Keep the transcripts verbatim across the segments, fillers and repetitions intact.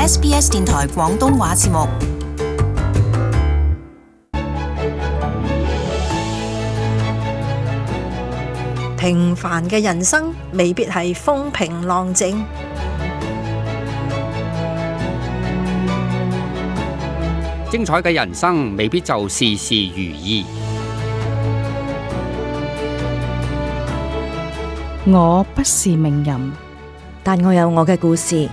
S B S 電台廣東話節目。 平凡嘅人生未必係風平浪靜， 精彩嘅人生未必就事事如意。 我不是名人， 但我有我嘅故事。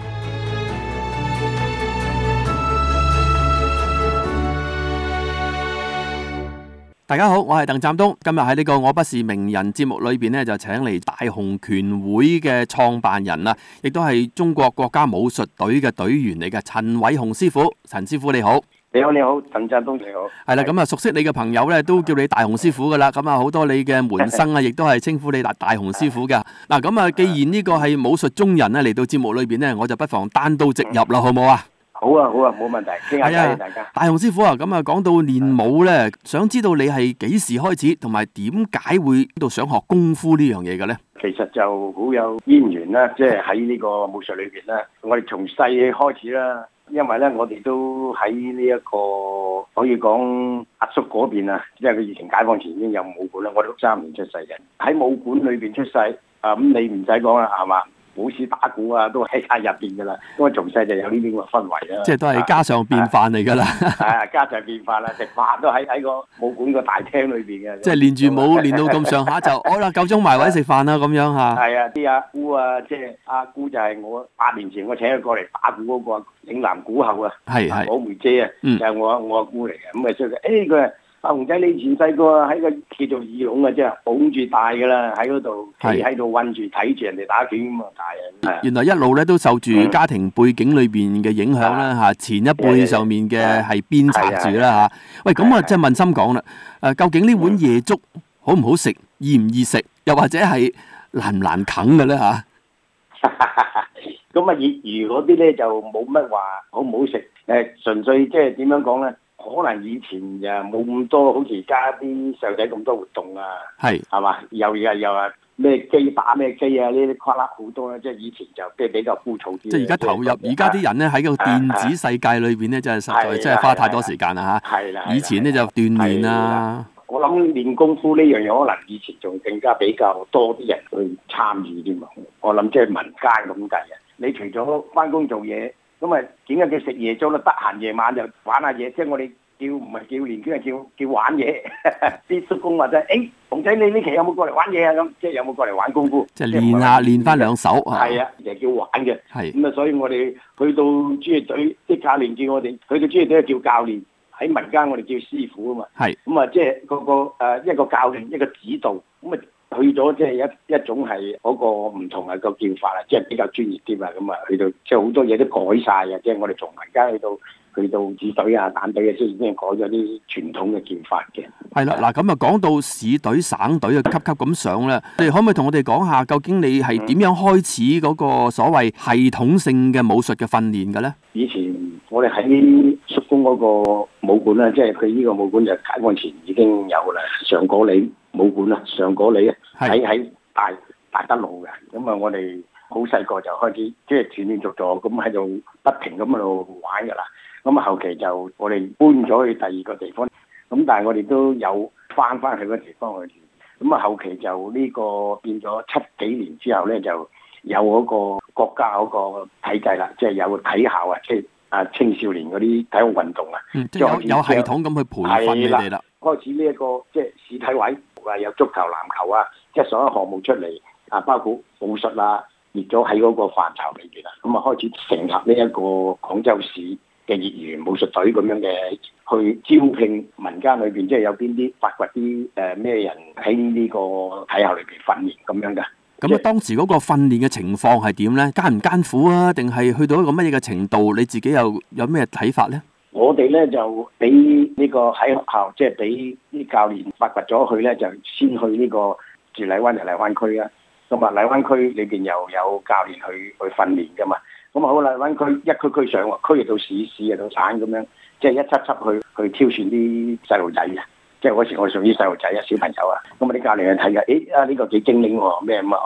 大家好，我係鄧湛東。今日喺呢個我不是名人節目裏邊呢，就請嚟大雄拳會嘅創辦人啦，亦都係中國國家武術隊嘅隊員嚟嘅陳偉雄師傅。陳師傅你好。 你好，你好，鄧湛東你好。 係啦，咁啊熟悉你嘅朋友咧，都叫你大雄師傅噶啦。咁啊，好多你嘅門生啊，亦都係稱呼你大大雄師傅噶。嗱，咁啊，既然呢個係武術中人咧，嚟到節目裏邊呢，我就不妨單刀直入啦，好唔好啊？ 好啊，好啊，冇問題，傾下偈大家。 大雄師傅啊，咁啊，講到練武咧，想知道你係幾時開始，同埋點解會到想學功夫呢樣嘢嘅咧？ 其實就好有淵源啦，即係喺呢個武術裏邊咧，我哋從細開始啦。因為咧，我哋都喺呢一個可以講阿叔嗰邊啊，因為佢以前解放前已經有武館啦，我哋六三年出世嘅，喺武館裏邊出世啊，咁你唔使講啦，係嘛？舞獅打鼓啊，都喺晒入邊噶啦，因為從細就有呢啲咁嘅氛圍啦。 即係都係家常便飯嚟噶啦。 係啊，家常便飯啦，食飯都喺喺個武館個大廳裏邊嘅。 即係練住舞練到咁上下就好啦，夠鐘埋位食飯啦咁樣嚇。 係啊，啲阿姑啊，即係阿姑就係我八年前我請佢過嚟打鼓嗰個嶺南鼓后啊， 係係我梅姐啊， 嗯、 就係我我阿姑嚟嘅。咁啊，所以誒佢話阿雄仔，你以前細個喺個叫做二龍啊，即係捧住大噶啦，喺嗰度企喺度韞住睇住人哋打拳咁啊大啊！ 原來一路咧都受住家庭背景裏邊嘅影響啦嚇，前一輩上面嘅係鞭策住啦嚇。喂，咁啊即係問心講啦，誒究竟呢碗夜粥好唔好食，易唔易食，又或者係難唔難啃嘅咧嚇？ 咁啊，業餘嗰啲咧就冇乜話好唔好食，誒純粹即係點樣講咧？可能以前就冇咁多，好似而家啲細路仔咁多活動啊，係係嘛？又又又話咩機打咩機啊？呢啲跨啦好多啦，即係以前就即係比較枯燥啲。即係而家投入，而家啲人咧喺個電子世界裏邊咧，真係實在真係花太多時間啦嚇。係啦，以前咧就鍛鍊啦。 我諗練功夫呢樣嘢，可能以前仲更加比較多啲人去參與添嘛。我諗即係民間咁計啊。你除咗翻工做嘢。咁啊，點解叫食夜粥咧？得閒夜晚就玩下嘢，即係我哋叫唔係叫練拳，係叫叫玩嘢。啲叔公或者誒，雄仔你呢期有冇過嚟玩嘢啊？咁即係有冇過嚟玩功夫？ 即係練下練翻兩手。 係啊，就叫玩嘅。 係咁啊，所以我哋去到專業隊，啲教練叫我哋去到專業隊叫教練，喺民間我哋叫師傅啊嘛。係。咁啊，即係個個誒一個教練一個指導，咁啊。去咗即係一一種係嗰個唔同嘅個叫法啦，即係比較專業啲啦。咁啊，去到即係好多嘢都改晒嘅，即係我哋從民間去到去到市隊啊、蛋隊啊，即係已經改咗啲傳統嘅叫法嘅。 係啦，嗱咁啊，講到市隊、省隊啊，級級咁上咧，你可唔可以同我哋講下，究竟你係點樣開始嗰個所謂系統性嘅武術嘅訓練嘅咧？以前我哋喺叔公嗰個武館咧，即係佢呢個武館就解放前已經有啦，上果里武館啦，上果里啊，喺喺大大德路嘅。咁啊，我哋好細個就開始即係斷斷續續咁喺度不停咁喺度玩噶啦。咁啊，後期就我哋搬咗去第二個地方，咁但係我哋都有翻翻去嗰個地方去練。咁啊，後期就呢個變咗七幾年之後咧，就有嗰個國家嗰個體制啦，即係有個體校啊，即係啊青少年嗰啲體育運動啊，嗯、即係有有系統咁去培訓你哋啦。開始呢、這、一個即係市體委啊，有足球、籃球啊，即係所有項目出嚟啊，包括武術啊，列咗喺嗰個範疇裏邊啦。咁啊，開始成立呢一個廣州市嘅業餘武術隊咁樣嘅，去招聘民間裏邊，即係有邊啲發掘啲誒咩人喺呢個體校裏邊訓練咁樣㗎。咁啊，當時嗰個訓練嘅情況係點咧？艱唔艱苦啊？定係去到一個乜嘢嘅程度？你自己又有咩睇法咧？我哋咧就俾呢個喺學校，即係俾啲教練發掘咗去咧，就先去呢個住荔灣就荔灣區啦。咁啊，荔灣區裏邊又有教練去去訓練噶嘛。咁啊，好荔灣區一區區上喎，區入到市，市入到省咁樣，即係一輯輯去去挑選啲細路仔啊。即係嗰時我屬於細路仔啊，小朋友啊。咁啊，啲教練去睇嘅，誒啊呢個幾精靈喎，咩咁啊？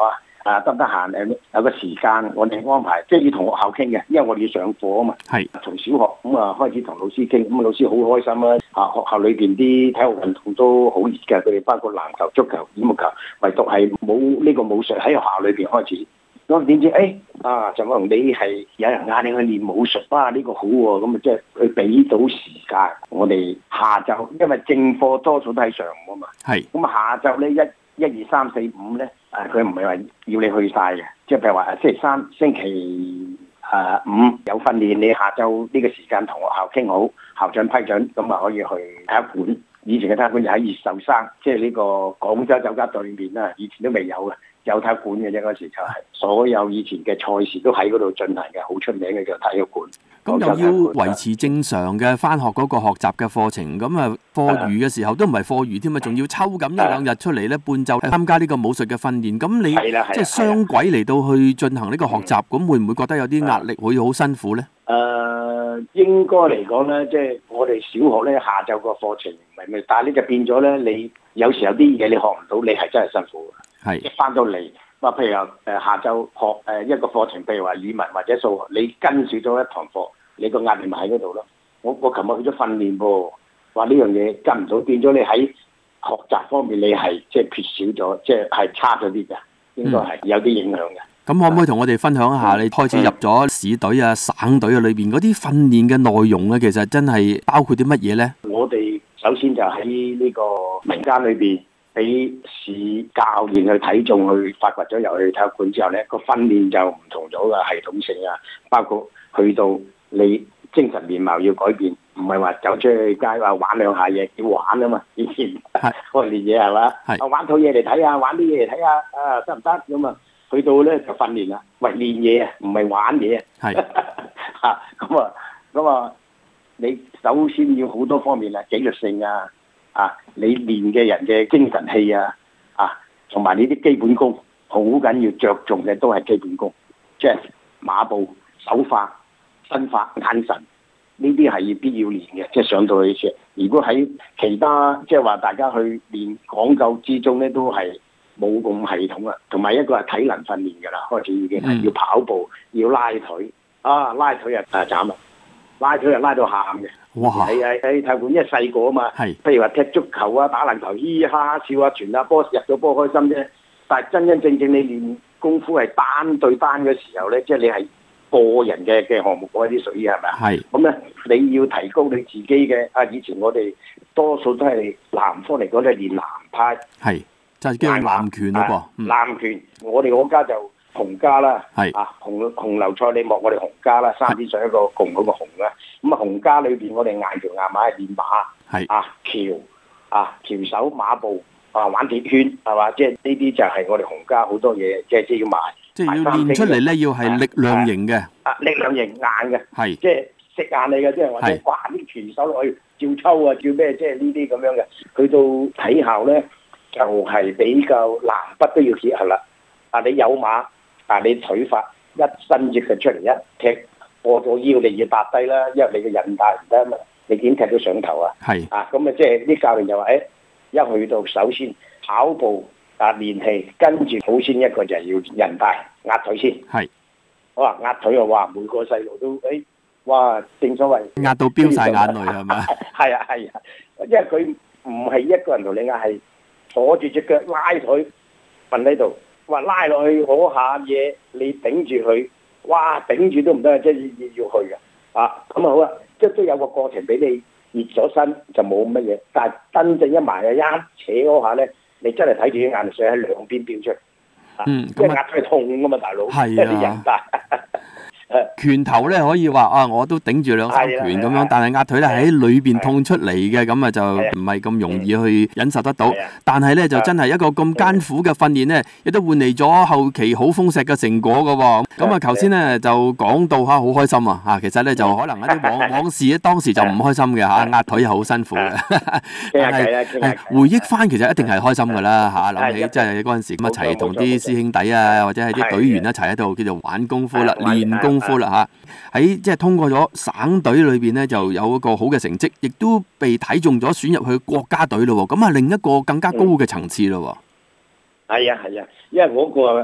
啊得唔得閒誒有個時間我哋安排，即係要同學校傾嘅，因為我哋要上課啊嘛。係從小學咁啊開始同老師傾，咁啊老師好開心啦。啊學校裏邊啲體育運動都好熱嘅，佢哋包括籃球、足球、羽毛球，唯獨係冇呢個武術喺學校裏邊開始。咁點知誒啊陳偉雄你係有人嗌你去練武術啊？呢個好喎，咁啊即係佢俾到時間我哋下晝，因為正課多數都喺上午啊嘛。係咁啊下晝咧一一二三四五咧，誒佢唔係話要你去晒嘅，即係譬如話星期三、星期誒五有訓練，你下晝呢個時間同學校傾好，校長批准，咁啊可以去體育館。以前嘅體育館就喺越秀山，即係呢個廣州酒家對面啦，以前都未有嘅。有體育館嘅啫，嗰時就係所有以前嘅賽事都喺嗰度進行嘅，好出名嘅叫體育館。 咁又要維持正常嘅返學嗰個學習嘅課程，咁啊課餘嘅時候都唔係課餘添啊，仲要抽咁一兩日出嚟咧，半晝參加呢個武術嘅訓練。咁你即係雙軌嚟到去進行呢個學習，咁會唔會覺得有啲壓力，會好辛苦咧？ 誒，應該嚟講咧，即係我哋小學咧下晝個課程唔係咩，但係呢就變咗咧，你有時候啲嘢你學唔到，你係真係辛苦嘅。係一翻到嚟，話譬如話誒下晝學誒一個課程，譬如話語文或者數學，你跟少咗一堂課，你個壓力咪喺嗰度咯。我我琴日去咗訓練噃，話呢樣嘢跟唔到，變咗你喺學習方面你係即係缺少咗，即係係差咗啲嘅，應該係有啲影響嘅。咁、嗯、可唔可以同我哋分享一下你開始入咗市隊啊、省隊啊裏邊嗰啲訓練嘅內容咧？其實真係包括啲乜嘢咧？我哋首先就喺呢個民間裏邊。俾市教練去睇中，去發掘咗入去體育館之後咧，個訓練就唔同咗嘅系統性啊，包括去到你精神面貌要改變，唔係話走出去街話玩兩下嘢，要玩啊嘛。以前我哋練嘢係嘛，啊玩套嘢嚟睇下，玩啲嘢嚟睇下，啊得唔得咁啊？去到咧就訓練啦，喂練嘢啊，唔係玩嘢啊。係嚇咁啊咁啊，你首先要好多方面啊，紀律性啊。啊！你練嘅人嘅精神氣啊，啊，同埋你啲基本功，好緊要着重嘅都係基本功，即係馬步、手法、身法、眼神，呢啲係要必要練嘅。即係上到去先，如果喺其他即係話大家去練講究之中咧，都係冇咁系統啊。同埋一個係體能訓練㗎啦，開始已經係要跑步、要拉腿啊，拉腿啊啊斬啊！拉腿又拉到喊嘅，哇！係係喺體育館，因為細個啊嘛，譬如話踢足球啊、打籃球，嘻嘻哈哈笑啊，傳下波入咗波開心啫。但係真真正正你練功夫係單對單嘅時候咧，即係你係個人嘅嘅項目嗰啲屬於係咪啊？係。咁咧，你要提高你自己嘅啊！以前我哋多數都係南方嚟講咧練南派，係就係叫南拳咯噃。南拳，我哋嗰家就。洪家啦，係啊，洪洪流賽你莫我哋洪家啦，三點水一個共嗰個洪啦。咁啊洪家裏邊我哋硬橋硬馬係練馬，係啊橋啊橋手馬步啊玩鐵圈係嘛，即係呢啲就係我哋洪家好多嘢，即係即係要賣，即係要練出嚟咧，要係力量型嘅，啊力量型硬嘅，係即係食硬嚟嘅，即係或者掛啲拳手落去照抽啊，照咩即係呢啲咁樣嘅。去到體校咧就係比較南北都要結合啦。啊你有馬。啊！你腿法一伸隻腳出嚟一踢過咗腰，你要搭低啦，因為你嘅韌帶唔得啊嘛，你點踢到上頭啊？係啊，咁啊即係啲教練就話：，誒、欸，一去到首先跑步啊練氣，跟住首先一個就係要韌帶壓腿先。係，我話壓腿啊！哇，每個細路都誒、欸，哇！正所謂壓到飆晒眼淚係咪？係啊係啊，因為佢唔係一個人同你壓，係坐住隻腳拉腿瞓喺度。話拉落去嗰下嘢，你頂住佢，哇頂住都唔得，即係要要去嘅，啊咁啊好啦，即係都有個過程俾你熱咗身就冇乜嘢，但係真正一埋啊一扯嗰下咧，你真係睇住啲眼淚水喺兩邊飆出嚟，嗯，即係壓出嚟痛噶嘛，大佬，係啊，啲人大。拳頭咧可以話啊，我都頂住兩三拳咁樣，但係壓腿咧喺裏邊痛出嚟嘅，咁啊就唔係咁容易去忍受得到。但係咧就真係一個咁艱苦嘅訓練咧，亦都換嚟咗後期好豐碩嘅成果噶。咁啊，頭先咧就講到吓好開心啊，吓其實咧就可能一啲往往事咧當時就唔開心嘅吓，壓腿係好辛苦嘅。但係係回憶翻，其實一定係開心噶啦吓，諗起即係嗰陣時咁一齊同啲師兄弟啊，或者係啲隊員一齊喺度叫做玩功夫啦，練功。功夫啦嚇，喺即係通過咗省隊裏邊咧，就有一個好嘅成績，亦都被睇中咗選入去國家隊咯。咁啊，另一個更加高嘅層次咯。係啊係啊，因為嗰個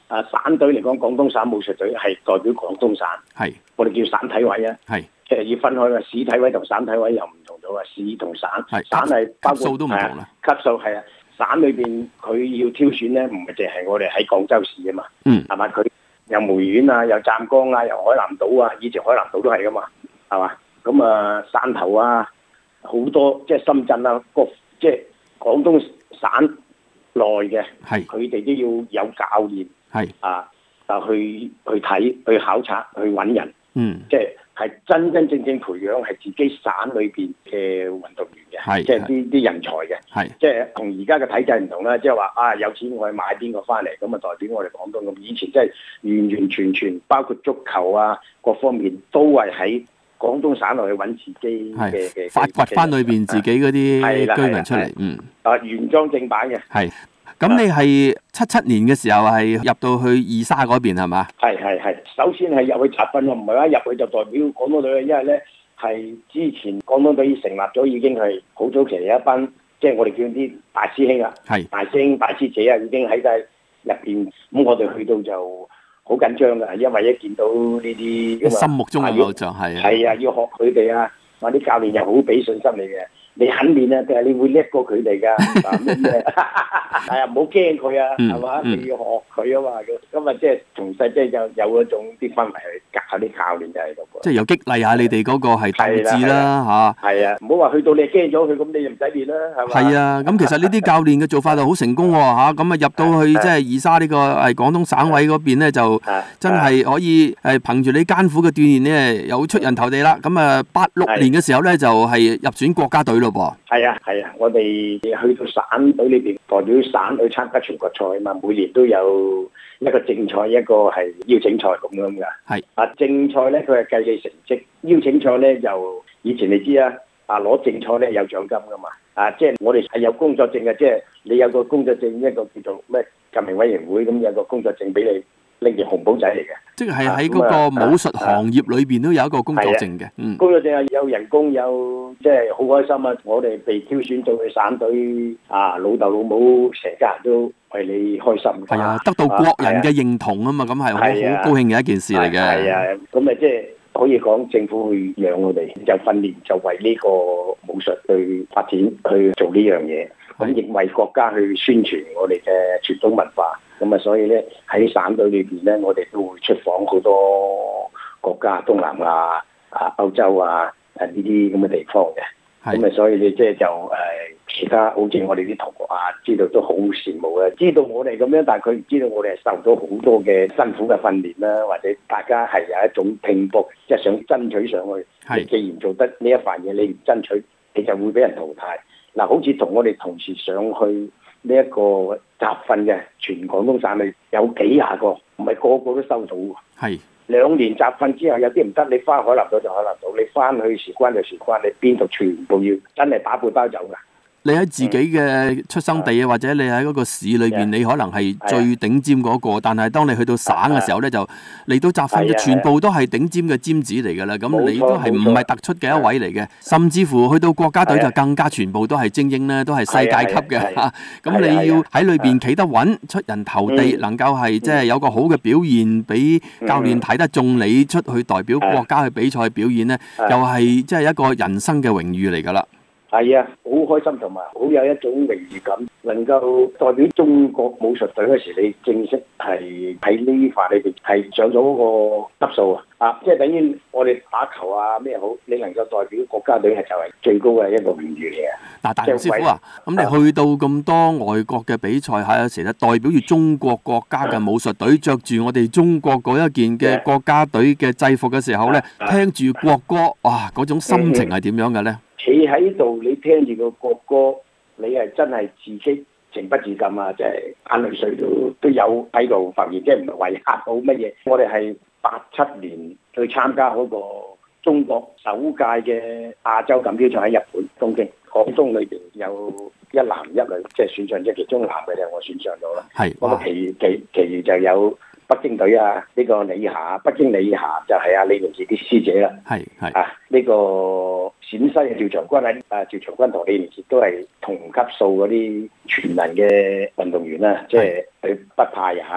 啊省隊嚟講，廣東省武術隊係代表廣東省，係我哋叫省體委啊，係即係要分開嘅，市體委同省體委又唔同咗啊，市同省，省係包括級數都唔同啦，級數係啊，省裏邊佢要挑選咧，唔係淨係我哋喺廣州市啊嘛，嗯，係嘛，佢有梅縣啊，有湛江啊，有海南島啊，以前海南島都係噶嘛，係嘛，咁啊汕頭啊，好多即係深圳啊，個即係廣東省內嘅，係佢哋都要有教練，係啊，就去去睇、去考察、去揾人，嗯，即係係真真正正培養係自己省裏邊嘅運動員嘅，係即係啲啲人才嘅，係即係同而家嘅體制唔同啦，即係話啊有錢我去買邊個翻嚟，咁啊代表我哋廣東咁，以前真係完完全全包括足球啊各方面都係喺廣東省內去揾自己嘅嘅發掘翻裏邊自己嗰啲居民出嚟，嗯，啊原裝正版嘅，係。咁你係七七年嘅時候係入到去二沙嗰邊係嘛？係係係，首先係入去集訓，我唔係話入去就代表廣東隊，因為咧係之前廣東隊成立咗已經係好早期有一班，即係我哋叫啲大師兄啊，係大師兄大師姐啊，已經喺晒入邊，咁我哋去到就好緊張㗎，因為一見到呢啲心目中嘅偶像係係啊，要學佢哋啊，話啲教練又好俾信心你嘅。你肯練啊，定係你會叻過佢哋㗎？係啊，唔好驚佢啊，係嘛？你要學佢啊嘛。咁啊，即係從細即係有有嗰種啲氛圍去教下啲教練就係嗰個。即係又激勵下你哋嗰個係鬥志啦嚇。係啊，唔好話去到你驚咗佢，咁你就唔使練啦，係嘛？係啊，咁其實呢啲教練嘅做法就好成功喎嚇。咁啊入到去即係二沙呢個係廣東省委嗰邊咧，就真係可以係憑住你艱苦嘅鍛鍊咧，有出人頭地啦。咁啊，八六年嘅時候咧就係入選國家隊咯。係啊係啊，我哋去到省隊裏邊代表省去參加全國賽啊嘛，每年都有一個正賽，一個係邀請賽咁樣噶。係啊，正賽咧佢係計你成績，邀請賽咧就以前你知啊，啊攞正賽咧有獎金噶嘛。啊，即係我哋係有工作證嘅，即係你有個工作證，一個叫做咩革命委員會咁有個工作證俾你。拎住紅簿仔嚟嘅，即係喺嗰個武術行業裏邊都有一個工作證嘅。嗯，工作證係有人工，有即係好開心啊！我哋被挑選到去省隊啊，老豆老母成家人都為你開心。係啊，得到國人嘅認同啊嘛，咁係好好高興嘅一件事嚟嘅。係啊，咁咪即係可以講政府去養我哋，就訓練就為呢個武術去發展去做呢樣嘢，咁亦為國家去宣傳我哋嘅傳統文化。咁啊，所以咧喺省隊裏邊咧，我哋都會出訪好多國家，東南亞啊、歐洲啊、誒呢啲咁嘅地方嘅。咁啊，所以你即係就誒、呃、其他好似我哋啲同學啊，知道都好羨慕啊，知道我哋咁樣，但係佢唔知道我哋係受到好多嘅辛苦嘅訓練啦，或者大家係有一種拼搏，即係想爭取上去。係，既然做得呢一份嘢，你唔爭取，你就會俾人淘汰。嗱，好似同我哋同時上去。呢一個集訓嘅全廣東省裏有幾廿個，唔係個個都收到喎。係兩年集訓之後，有啲唔得，你翻海南島就海南島，你翻去韶關就韶關，你邊度全部要真係打背包走㗎。你喺自己嘅出生地啊，或者你喺嗰個市裏邊，你可能係最頂尖嗰個，但係當你去到省嘅時候咧，就嚟到集訓嘅全部都係頂尖嘅尖子嚟㗎啦。咁你都係唔係突出嘅一位嚟嘅，甚至乎去到國家隊就更加全部都係精英啦，都係世界級嘅嚇。咁你要喺裏邊企得穩，出人頭地，能夠係即係有個好嘅表現，俾教練睇得中你出去代表國家去比賽表演咧，又係即係一個人生嘅榮譽嚟㗎啦。係啊，好開心同埋好有一種榮譽感，能夠代表中國武術隊嗰時，你正式係喺呢塊裏邊係上咗嗰個級數啊！啊，即係等於我哋打球啊咩好，你能夠代表國家隊係就係最高嘅一個榮譽嚟嘅。嗱，大師傅啊，咁你去到咁多外國嘅比賽，係有時咧代表住中國國家嘅武術隊，着住我哋中國嗰一件嘅國家隊嘅制服嘅時候咧，聽住國歌，哇！嗰種心情係點樣嘅咧？企喺度，你聽住個國歌，你係真係自己情不自禁啊！即係眼淚水都都有喺度浮現，即係唔係為嚇到乜嘢？我哋係八七年去參加嗰個中國首屆嘅亞洲錦標賽喺日本東京，廣東裏邊有一男一女，即係選上，即係其中男嘅就我選上咗啦。係，咁啊，其餘其其餘就有北京隊啊，呢、這個李霞，北京李霞就係阿李連杰啲師姐啦。係係啊，呢、這個陝西嘅趙長軍喺啊，趙長軍同李連杰都係同級數嗰啲全能嘅運動員啦，即係佢北派啊。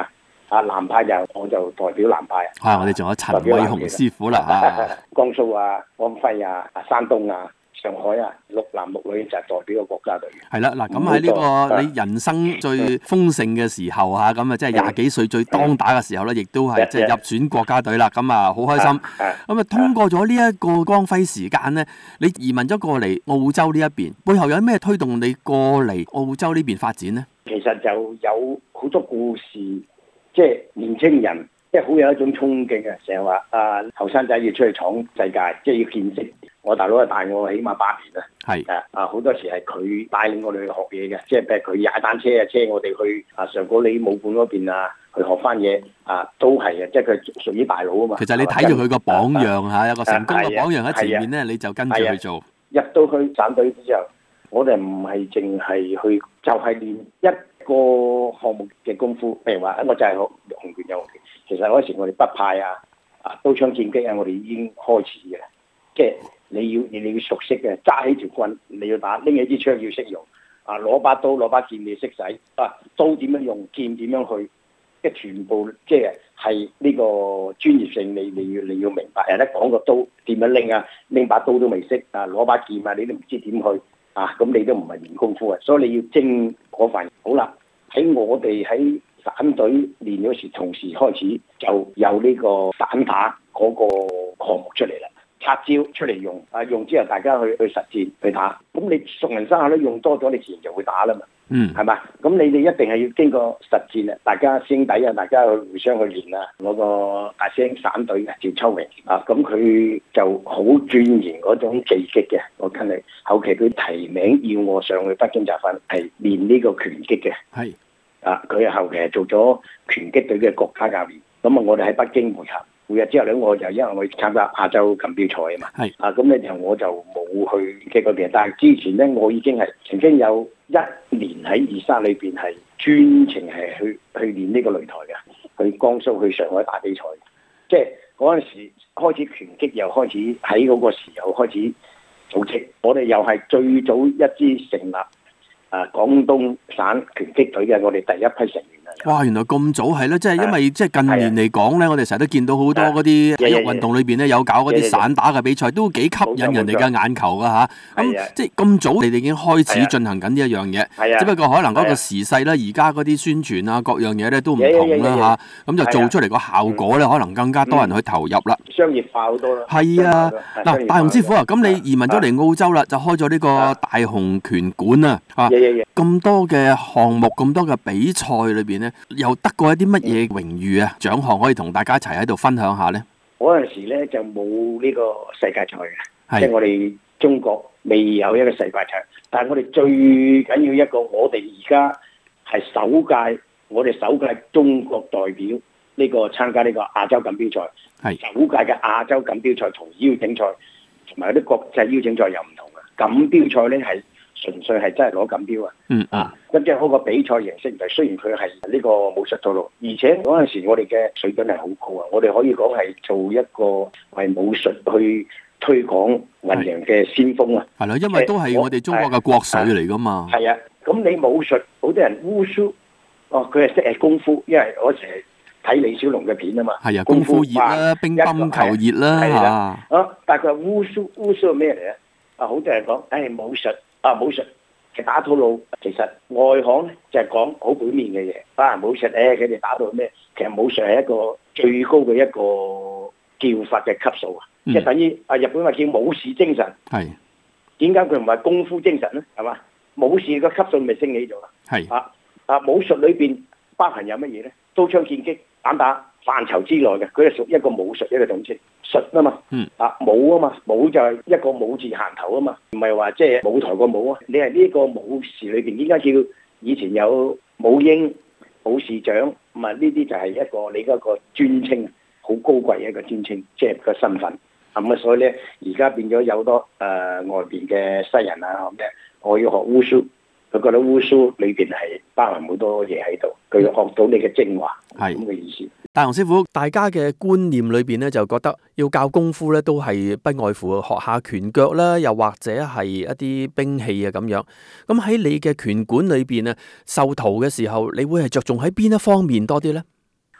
啊南派就我就代表南派。 啊，我哋仲有陳偉雄師傅啦啊， 江蘇啊、安徽啊、山東啊、上海啊，六男六女就係代表個國家隊。 係啦，嗱咁喺呢個你人生最豐盛嘅時候嚇，咁啊即係廿幾歲最當打嘅時候咧，亦都係即係入選國家隊啦。咁啊好開心。咁啊通過咗呢一個光輝時間咧，你移民咗過嚟澳洲呢一邊，背後有咩推動你過嚟澳洲呢邊發展咧？ 其實就有好多故事，即係年青人即係好有一種衝勁啊！成日話啊後生仔要出去闖世界，即係要見識。我大佬係大我起碼八年啦，係誒啊好多時係佢帶領我哋去學嘢嘅，即係譬如佢踩單車啊，車我哋去啊上高里武館嗰邊啊，去學翻嘢啊，都係嘅，即係佢屬於大佬啊嘛。其實你睇住佢個榜樣嚇，有個成功嘅榜樣喺前面咧，你就跟住去做。入到去省隊之後，我哋唔係淨係去，就係練一個項目嘅功夫，譬如話我就係學紅拳有紅拳，其實嗰時我哋北派啊、啊刀槍劍戟啊，我哋已經開始嘅，即係。你要你要熟悉嘅，揸起條棍你要打，拎起支槍要識用，啊攞把刀攞把劍你識使，啊刀點樣用，劍點樣去，即係全部即係係呢個專業性你你要你要明白。人哋講個刀點樣拎啊，拎把刀都未識，啊攞把劍啊你都唔知點去，啊咁你都唔係練功夫啊，所以你要精嗰份。好啦，喺我哋喺散隊練嗰時，同時開始就有呢個散打嗰個項目出嚟啦。拆招出嚟用，啊用之後大家去去實戰去打，咁你熟能生巧咧，用多咗你自然就會打啦嘛，嗯，係嘛？咁你哋一定係要經過實戰啊，大家師兄弟啊，大家去互相去練啊。我個大師兄散隊嘅趙秋榮啊，咁佢就好鑽研嗰種技擊嘅，我跟你後期佢提名要我上去北京集訓，係練呢個拳擊嘅，係啊，佢後期係做咗拳擊隊嘅國家教練，咁啊我哋喺北京會合。每日之後咧，我就因為我參加亞洲錦標賽啊嘛，係啊，咁咧就我就冇去嘅嗰邊。但係之前咧，我已經係曾經有一年喺二沙裏邊係專程係去去練呢個擂台嘅，去江蘇去上海打比賽。即係嗰陣時開始拳擊又開始喺嗰個時候開始組織，我哋又係最早一支成立啊廣東省拳擊隊嘅，我哋第一批成員。哇！原來咁早係咧，即係因為即係近年嚟講咧，我哋成日都見到好多嗰啲體育運動裏邊咧有搞嗰啲散打嘅比賽，都幾吸引人哋嘅眼球噶嚇。咁即係咁早，你哋已經開始進行緊呢一樣嘢。只不過可能嗰個時勢咧，而家嗰啲宣傳啊各樣嘢咧都唔同啦嚇。咁就做出嚟個效果咧，可能更加多人去投入啦。商業化好多啦。係啊，嗱，大雄師傅啊，咁你移民咗嚟澳洲啦，就開咗呢個大雄拳館啊。啊，咁多嘅項目，咁多嘅比賽裏邊咧，又得過一啲乜嘢榮譽啊獎項可以同大家一齊喺度分享下咧？嗰陣時咧就冇呢個世界賽嘅，即係我哋中國未有一個世界賽，但係我哋最緊要一個，我哋而家係首屆，我哋首屆中國代表呢個參加呢個亞洲錦標賽，係首屆嘅亞洲錦標賽同邀請賽同埋啲國際邀請賽又唔同嘅，錦標賽咧係純粹係真係攞錦標啊！嗯啊，咁即係嗰個比賽形式，就雖然佢係呢個武術套路，而且嗰陣時我哋嘅水準係好高啊！我哋可以講係做一個為武術去推廣弘揚嘅先鋒啊！係啦，因為都係我哋中國嘅國粹嚟噶嘛。係啊，咁你武術好多人烏蘇，哦，佢係識係功夫，因為我成日睇李小龍嘅片啊嘛。係啊，功夫熱啦，乒乓球熱啦嚇。啊，但係佢話烏蘇，烏蘇係咩嚟咧？啊，好多人講，誒武術。啊，武術其實打套路，其實外行咧就係講好表面嘅嘢。啊，武術誒，佢哋打到咩？其實武術係一個最高嘅一個叫法嘅級數啊，即係、嗯、等於啊日本話叫武士精神。係點解佢唔係功夫精神咧？係嘛，武士個級數咪升起咗啦。係啊啊，武術裏邊包含有乜嘢咧？刀槍劍戟膽打範疇之內嘅，佢係屬於一個武術一個統稱。術啊嘛，嗯啊武啊嘛，武就係一個武字行頭啊嘛，唔係話即係舞台個舞啊。你係呢個武士裏邊，點解叫以前有武英、武士長，咁啊呢啲就係一個你嗰個尊稱，好高貴嘅一個尊稱，即係個身份。咁啊，所以咧而家變咗有好多誒、呃、外邊嘅西人啊咁嘅，我要學烏蘇，佢覺得烏蘇裏邊係包含好多嘢喺度，佢學到你嘅精華，係咁嘅意思。大雄師傅，大家嘅觀念裏邊咧，就覺得要教功夫咧，都係不外乎學下拳腳啦，又或者係一啲兵器啊咁樣。咁喺你嘅拳館裏邊啊，授徒嘅時候，你會係着重喺邊一方面多啲咧？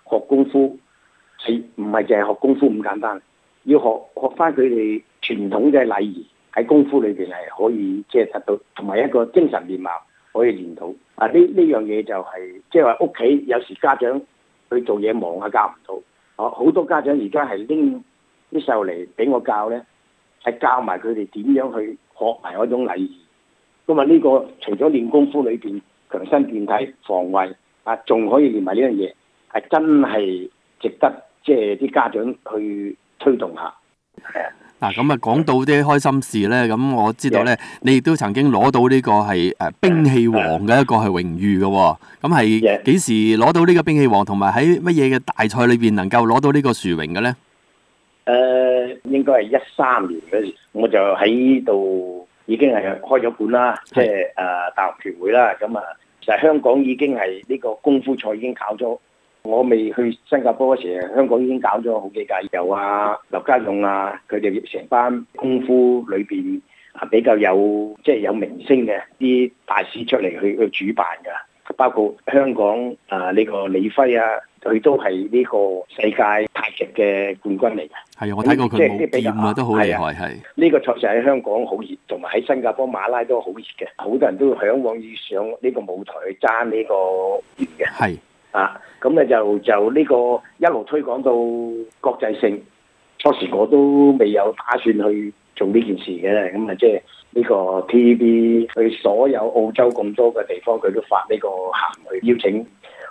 學功夫係唔係淨係學功夫咁簡單？要學學翻佢哋傳統嘅禮儀喺功夫裏邊係可以即係得到，同埋一個精神面貌可以練到。啊，呢呢樣嘢就係即係話屋企有時家長去做嘢忙啊，教唔到。哦，好多家長而家係拎啲細路嚟俾我教咧，係教埋佢哋點樣去學埋嗰種禮儀。咁啊，呢個除咗練功夫裏邊強身健體、防衛啊，仲可以練埋呢樣嘢，係真係值得即係啲家長去推動下。係啊。 嗱，咁啊講到啲開心事咧，咁我知道咧， yeah. 你亦都曾經攞到呢個係誒兵器王嘅一個係榮譽嘅喎。咁係幾時攞到呢個兵器王，同埋喺乜嘢嘅大賽裏邊能夠攞到呢個殊榮嘅咧？ 誒、uh，應該係一三年嗰時，我就喺度已經係開咗館啦，即係誒大學團會啦。咁啊，就係香港已經係呢個功夫賽已經搞咗。我未去新加坡嗰時，香港已經搞咗好幾屆，有啊劉家勇啊，佢哋成班功夫裏邊啊比較有即係、就是、有明星嘅啲大師出嚟去去主辦㗎，包括香港啊呢、這個李輝啊，佢都係呢個世界太極嘅冠軍嚟嘅。係啊，我睇過佢冇劍啊，都好厲害。係呢、這個賽事喺香港好熱，同埋喺新加坡馬拉都好熱嘅，好多人都嚮往要上呢個舞台去爭呢個劍嘅。係。啊，咁咧就就呢個一路推廣到國際性。初時我都未有打算去做呢件事嘅，咁啊即係呢個 T V B 去所有澳洲咁多嘅地方，佢都發呢個函去邀請。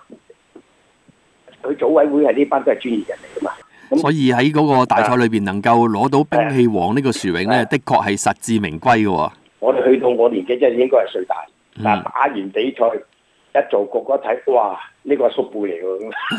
佢組委會係呢班都係專業人嚟噶嘛，咁所以喺嗰個大賽裏邊能夠攞到兵器王呢個殊榮咧，的確係實至名歸嘅。我哋去到我年紀即係應該係歲大，但係打完比賽。一做個個一睇，哇！呢、這個係叔輩嚟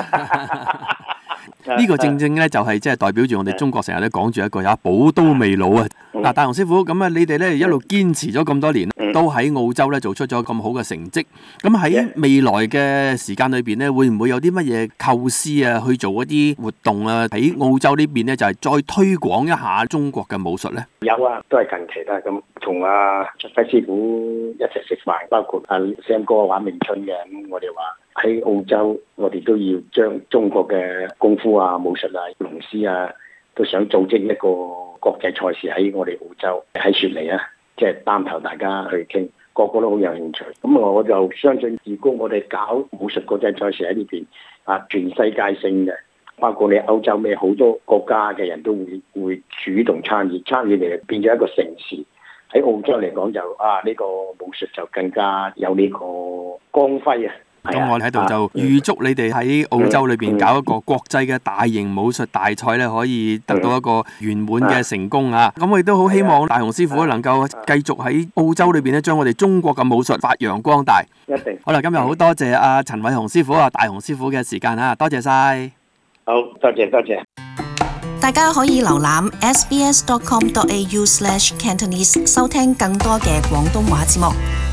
喎。呢個正正咧就係即係代表住我哋中國成日都講住一句啊，寶刀未老啊！嗱，大雄師傅，咁啊，你哋咧一路堅持咗咁多年，都喺澳洲咧做出咗咁好嘅成績。咁喺未來嘅時間裏邊咧，會唔會有啲乜嘢構思啊，去做一啲活動啊？喺澳洲呢邊咧，就係再推廣一下中國嘅武術咧？有啊，都係近期啦。咁同阿卓輝師傅一齊食飯，包括阿 Sam 哥玩詠春嘅，咁我哋話喺澳洲，我哋都要將中國嘅功夫啊、武術啊、龍獅啊，都想組織一個國際賽事喺我哋澳洲喺雪梨啊，即係擔頭大家去傾，個個都好有興趣。咁我就相信，如果我哋搞武術國際賽事喺呢邊啊，全世界性嘅，包括你歐洲咩好多國家嘅人都會會主動參與，參與嚟變咗一個盛事。喺澳洲嚟講就啊，呢個武術就更加有呢個光輝啊！咁我喺度就預祝你哋喺澳洲裏邊搞一個國際嘅大型武術大賽咧，可以得到一個圓滿嘅成功啊！咁我亦都好希望大雄師傅能夠繼續喺澳洲裏邊咧，將我哋中國嘅武術發揚光大。一定。好啦，今日好多謝阿陳偉雄師傅啊，大雄師傅嘅時間啊，多謝晒。好，多謝多謝。 大家可以瀏覽 s b s dot com dot a u slash cantonese 收聽更多嘅廣東話節目。